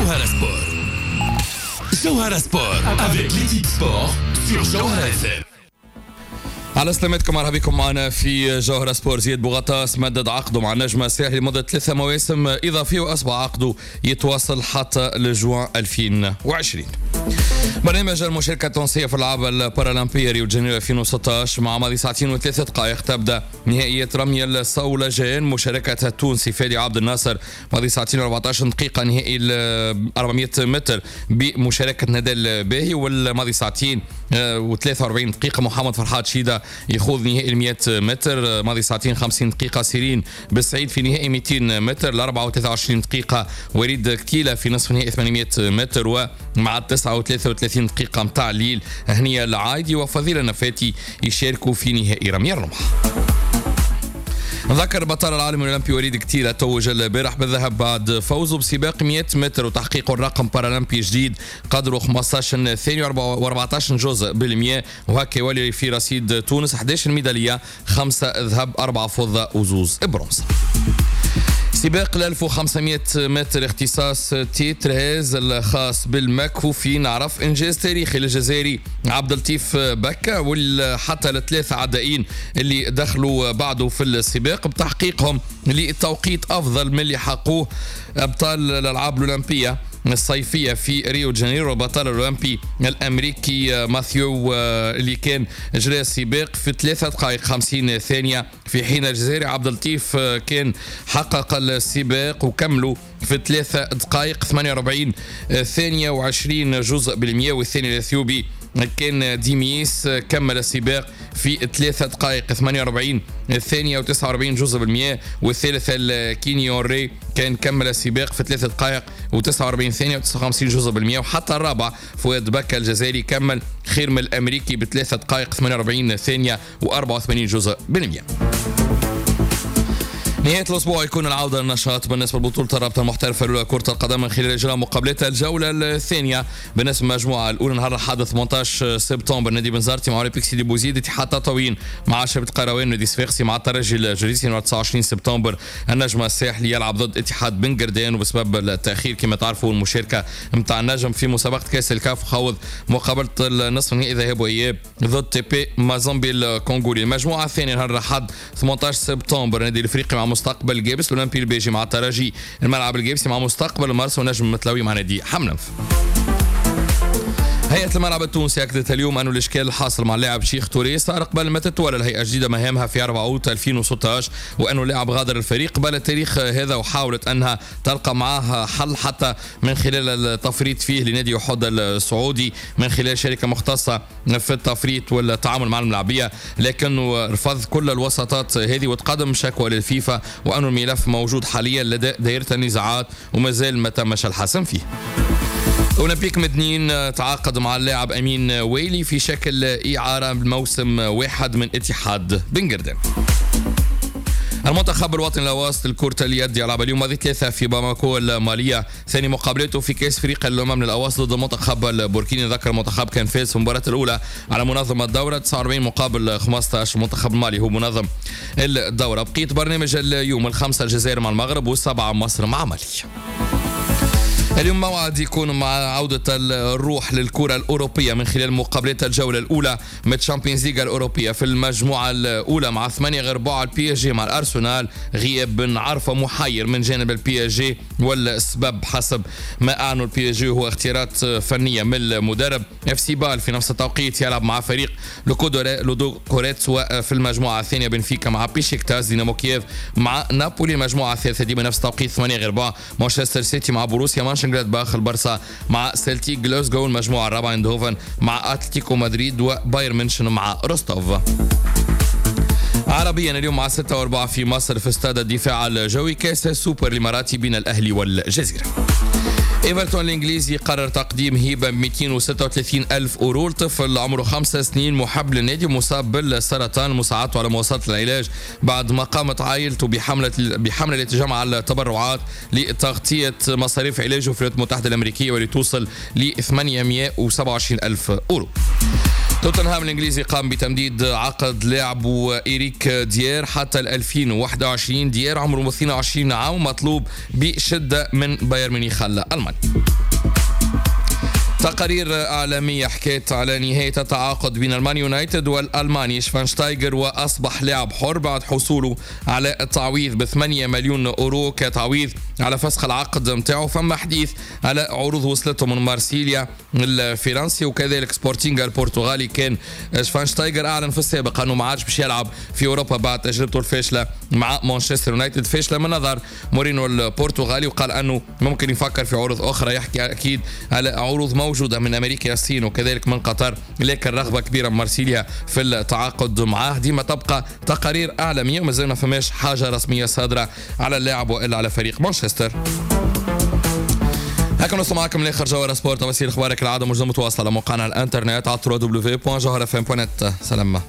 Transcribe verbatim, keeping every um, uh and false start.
Jawhara Sport. Jawhara Sport avec l'équipe sport sur Jawhara إف إم. على سلامتكم، مرحبا بكم معنا في جوهرة سبور. زياد بوغطاس مدد عقده مع النجم الساحلي لمدة ثلاثة مواسم إضافية وأصبح عقده يتواصل حتى لجوان ألفين وعشرين. برنامج المشاركة التونسية في الألعاب البارالمبية ريو جانيرو ألفين وستة عشر مع ماضي ساعتين وثلاثة دقائق تبدأ نهائيات رمي الصولجان. مشاركة التونسي فادي عبد الناصر ماضي ساعتين وأربعة عشر دقيقة نهائي ال أربعمائة متر بمشاركة نادال باهي، والماضي ساعتين وثلاثة وأربعين دقيقة محمد فرحات شيدة يخوض نهائي المئة متر. ماضي ساعتين خمسين دقيقة سيرين بالسعيد في نهائي مئتين متر. الأربعة وثلاثة وعشرين دقيقة وليد كتيلة في نصف نهائي ثمانمائة متر. ومع التسعة وثلاثة وثلاثين دقيقة متاع الليل هنية العايدي وفضيلة نفاتي يشاركوا في نهائي رمي الرمح. نذكر بطل العالم الأولمبي وليد كتيلة توج البارح بالذهب بعد فوزه بسباق مئة متر وتحقيق الرقم بارالمبي جديد قدره خمسة عشر ثانية وأربعة عشر جزء بالمئة، وهكا يولي في رصيد تونس أحد عشر ميدالية، خمسة ذهب أربعة فضة وزوز برونز. سباق ال ألف وخمسمائة متر اختصاص تي ثلاثة الخاص بالمكفوفين نعرف انجاز تاريخي للجزائري عبد اللطيف بكا، وحتى الثلاثه عدائين اللي دخلوا بعده في السباق بتحقيقهم لتوقيت افضل من اللي حقوه ابطال الالعاب الاولمبيه الصيفية في ريو جانيرو. البطل الأولمبي الأمريكي ماثيو اللي كان جرى السباق في ثلاثة دقائق خمسين ثانية، في حين الجزائري عبد اللطيف كان حقق السباق وكملوا في ثلاثة دقائق ثمانية وأربعين ثانية وعشرين جزء بالمئة. والثاني الأثيوبي كان ديميس كمل السباق في ثلاثة دقائق ثمانية وأربعين ثانية وتسعة وأربعين جزء بالمئة. والثالث الكينيوري كان كمل السباق في ثلاثة دقائق وتسعة وأربعين ثانية وتسعة وخمسين جزء بالمئة. وحتى الرابع فؤاد بكا الجزائري كمل خير من الأمريكي بثلاثة دقائق ثمانية وأربعين ثانية وأربعة وثمانين جزء بالمئة. نهاية الأسبوع يكون العودة للنشاط بالنسبة لبطولة الرابطة المحترفة لكرة القدم من خلال إجراء مقابلات الجولة الثانية بالنسبة للمجموعة الأولى نهار الأحد ثمانية عشر سبتمبر نادي بنزرتي مع أولمبيك سيدي بوزيد، اتحاد تطاوين مع شبة قروان، نادي صفاقسي مع الترجي الجريسي. نهار تسعة وعشرين سبتمبر النجم الساحلي يلعب ضد اتحاد بن قردان، وبسبب التأخير كما تعرفوا المشاركة متاع النجم في مسابقة كأس الكاف خوض مقابلة النصف النهائي ذهاب وإياب ضد تي بي مازامبي الكونغولي. المجموعة الثانية نهار الأحد ثمانية عشر سبتمبر نادي الإفريقي مع مستقبل جابس، الأولمبي البيجي مع الترجي، الملعب الجابسي مع مستقبل المارس، ونجم متلوي مع نادي حملنف. هيئة الملعب التونسي أكدت اليوم أن الإشكال الحاصل مع اللاعب شيخ توري صار قبل ما تتولى الهيئة الجديدة مهامها في أربعة أوت ألفين وستة عشر، وأن اللاعب غادر الفريق قبل التاريخ هذا، وحاولت أنها تلقى معه حل حتى من خلال التفريط فيه لنادي أحد السعودي من خلال شركة مختصة في التفريط والتعامل مع الملاعبية، لكنه رفض كل الوساطات هذه وتقدم شكوى للفيفا، وأن الملف موجود حاليا لدى دائرة النزاعات ومازال ما تمش الحسم فيه. أولمبيك مدنين تعاقد مع اللاعب أمين ويلي في شكل إعارة بموسم واحد من اتحاد بن قردان. المنتخب الوطني الوسط لكرة اليد يلعب اليوم ماضي ثلاثة في باماكو المالية ثاني مقابلته في كأس فريق الأمم للأوسط ضد المنتخب البوركيني. ذكر المنتخب كان فاز في المباراة الأولى على منظم الدورة تسعة وأربعين مقابل خمسة عشر. المنتخب المالي هو منظم الدورة. بقيت برنامج اليوم الخمسة الجزائر مع المغرب والسبعة مصر مع مالي. اليوم موعد يكون مع عودة الروح للكرة الأوروبية من خلال مقابلات الجولة الأولى من الشامبيونز ليغ الأوروبية في المجموعة الأولى مع ثمانية غير بعض البي اس جي مع الأرسنال. غياب بن عرفة محير من جانب البي اس جي، والسبب حسب ما أعلنوا البي اس جي هو اختيارات فنية من المدرب. اف سي بال في نفس التوقيت يلعب مع فريق لودو كوريتس، وفي المجموعة الثانية بنفيكا مع بيشيكتاس، دينامو كييف مع نابولي. المجموعة الثالثة دي بنفس التوقيت ثمانية غير بعض مانشستر سيتي مع بروسيا مانشنغلادباخ، البرسا مع سيلتيك جلاسكو. المجموعة الرابعة ايندهوفن مع اتلتيكو مدريد، وباير ميونخ مع روستوف. عربيا اليوم مع ستة وأربعة في مصر في استاد الدفاع الجوي كاس السوبر الإماراتي بين الأهلي والجزيرة. إيفرتون الإنجليزي قرر تقديم هبة مئتين وستة وثلاثين ألف أورو لطفل عمره خمس سنين محب للنادي مصاب بالسرطان، مساعدته على مواصلة العلاج بعد ما قامت عائلته بحملة بحملة لتجمع التبرعات لتغطية مصاريف علاجه في الولايات المتحدة الأمريكية، ولتوصل ل ثمانمائة وسبعة وعشرين ألف أورو. توتنهام الانجليزي قام بتمديد عقد لاعبه إيريك ديير حتى ألفين وواحد وعشرين. ديير عمره اثنين وعشرين عام مطلوب بشدة من بايرن ميونخ الألماني. تقارير إعلامية حكيت على نهاية التعاقد بين المان يونايتد والألماني شفاينشتايغر، وأصبح لاعب حر بعد حصوله على التعويض ب ثمانية مليون أورو كتعويض على فسخ العقد متاعه. فما حديث على عروض وصلته من مارسيليا الفرنسي وكذلك سبورتينغ البرتغالي. كان شفاينشتايغر أعلن في السابق أنه ما عادش باش يلعب في أوروبا بعد تجربته الفاشلة مع مانشستر يونايتد، فاشلة من نظر مورينو البرتغالي، وقال أنه ممكن يفكر في عروض أخرى. يحكي أكيد على عروض موجودة من أمريكا الصين وكذلك من قطر، لكن رغبة كبيرة من مارسيليا في التعاقد معاه. ديما تبقى تقارير إعلامية ومازال ما فماش حاجة رسمية صادرة على اللاعب وإلا على فريق مانشستر. هكا نوصل معكم لاخر جوهرة سبورت. وسيل اخبارك العاده موجوده متواصله على موقعنا الانترنت على دبليو دبليو دبليو دوت جوهرة اف ام دوت نت. سلام.